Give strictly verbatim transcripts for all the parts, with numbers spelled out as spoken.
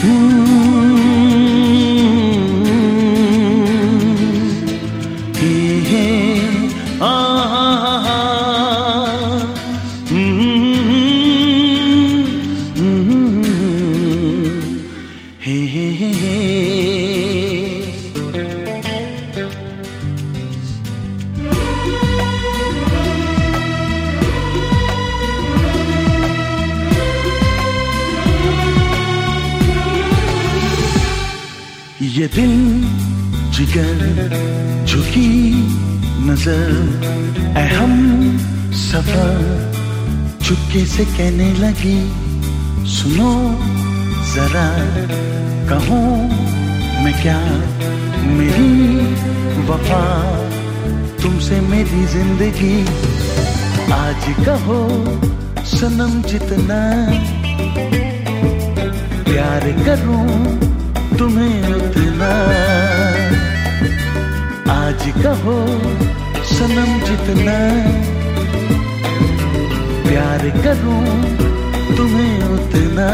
ये दिल जिगर झुकी नजर ऐ हम सफर चुपके से कहने लगी, सुनो जरा कहूँ मैं क्या, मेरी वफा तुमसे मेरी जिंदगी। आज कहो सनम जितना प्यार करूं तुम्हें उतना। आज कहो सनम जितना प्यार करूं तुम्हें उतना।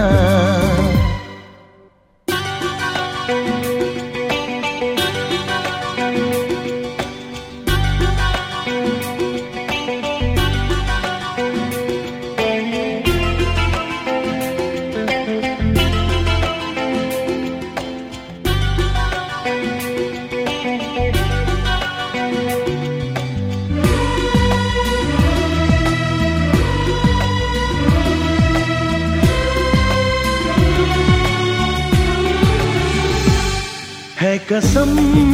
है कसम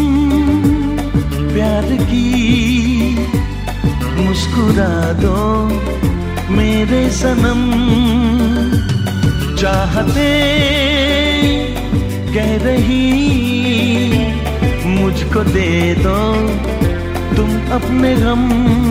प्यार की, मुस्कुरा दो मेरे सनम। चाहते कह रही मुझको दे दो तुम अपने गम।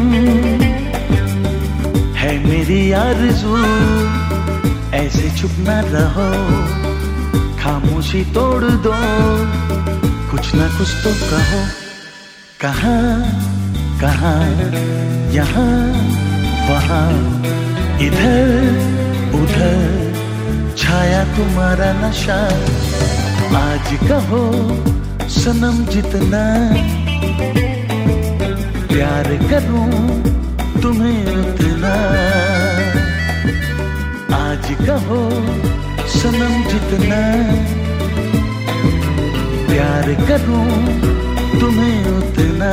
है मेरी आरज़ू ऐसे चुप ना रहो, खामोशी तोड़ दो, कुछ ना कुछ तो कहो। कहाँ कहाँ यहाँ वहाँ इधर उधर छाया तुम्हारा नशा। आज कहो सनम जितना प्यार करूं तुम्हें उतना। आज कहो सनम जितना प्यार करूं तुम्हें उतना।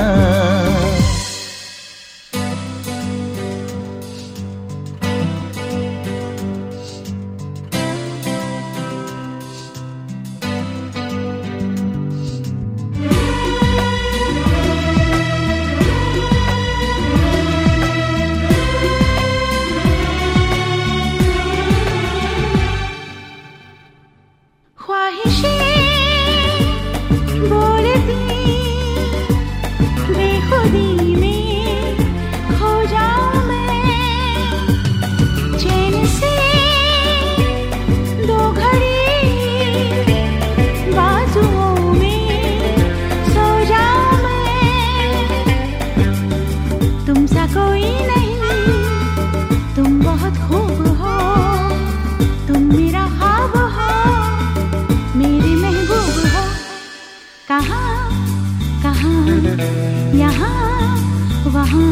यहाँ वहाँ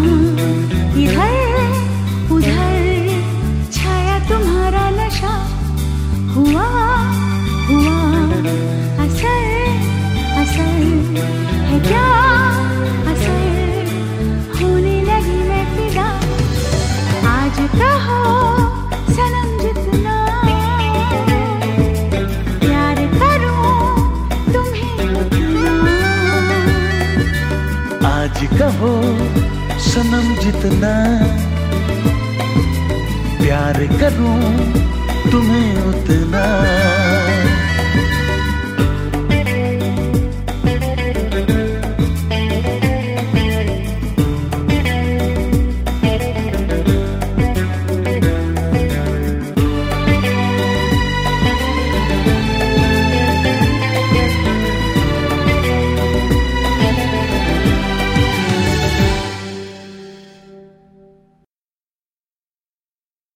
इधर उधर छाया तुम्हारा नशा। हुआ हुआ असर असर है क्या असर, होने लगी मैं फिदा। आज कहो सनम जितना प्यार करूं तुम्हें उतना। आज कहो सनम जितना प्यार करूं तुम्हें उतना।